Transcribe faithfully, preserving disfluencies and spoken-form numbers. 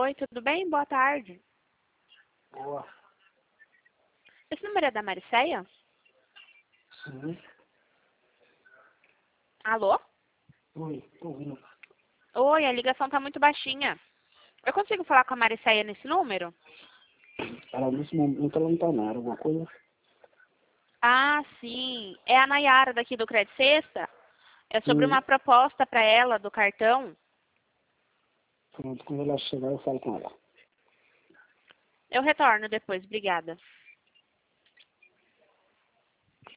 Oi, tudo bem? Boa tarde. Boa. Esse número é da Mariceia? Sim. Alô? Oi, tô ouvindo. Oi, a ligação tá muito baixinha. Eu consigo falar com a Mariceia nesse número? Ela nesse momento ela não tá na área, alguma coisa? Ah, sim. É a Nayara daqui do Crédito Sexta. É sobre Hum, uma proposta para ela do cartão. pronto, quando ela chegar eu falo com ela. Eu retorno depois, obrigada.